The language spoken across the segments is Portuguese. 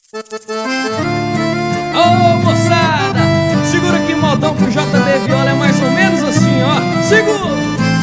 Ô moçada, segura aqui modão pro JD Viola, é mais ou menos assim, ó. Segura!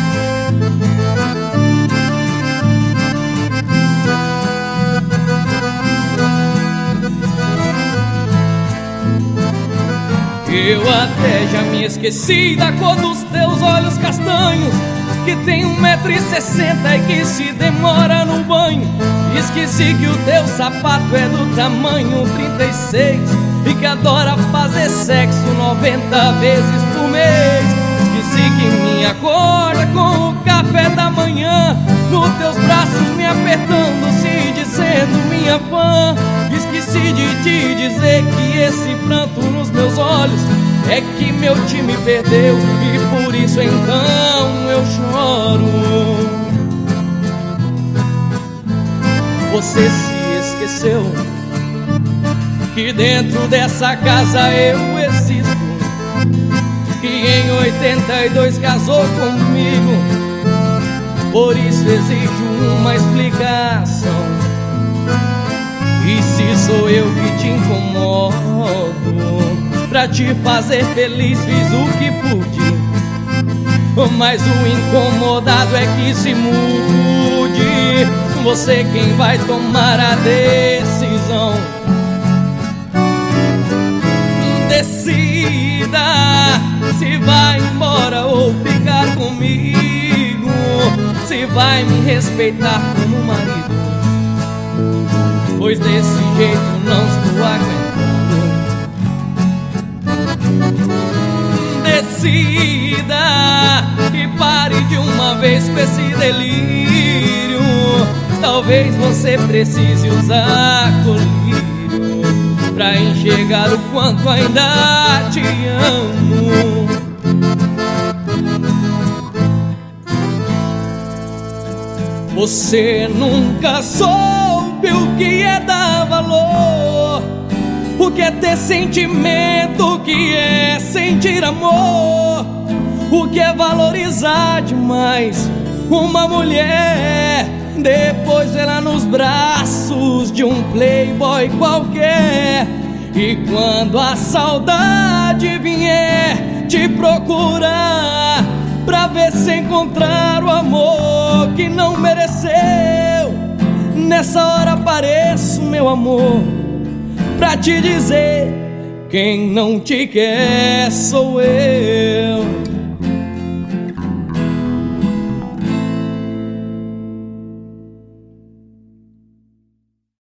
Eu até já me esqueci da cor dos teus olhos castanhos, que tem 1,60 m e que se demora no banho. Esqueci que o teu sapato é do tamanho 36 e que adora fazer sexo 90 vezes por mês. Esqueci que me acorda com o café da manhã, nos teus braços me apertando, se dizendo minha fã. Esqueci de te dizer que esse pranto nos meus olhos é que meu time perdeu e por isso então eu choro. Você se esqueceu que dentro dessa casa eu existo, que em 82 casou comigo, por isso exijo uma explicação. E se sou eu que te incomodo, pra te fazer feliz fiz o que pude, mas o incomodado é que se mude. Você quem vai tomar a decisão. Decida se vai embora ou ficar comigo, se vai me respeitar como marido, pois desse jeito não estou aguentando. Decida e pare de uma vez com esse delírio. Talvez você precise usar colírio pra enxergar o quanto ainda te amo. Você nunca soube o que é dar valor, o que é ter sentimento, o que é sentir amor, o que é valorizar demais uma mulher, depois ela nos braços de um playboy qualquer. E quando a saudade vier te procurar pra ver se encontrar o amor que não mereceu, nessa hora apareço, meu amor, pra te dizer: quem não te quer sou eu.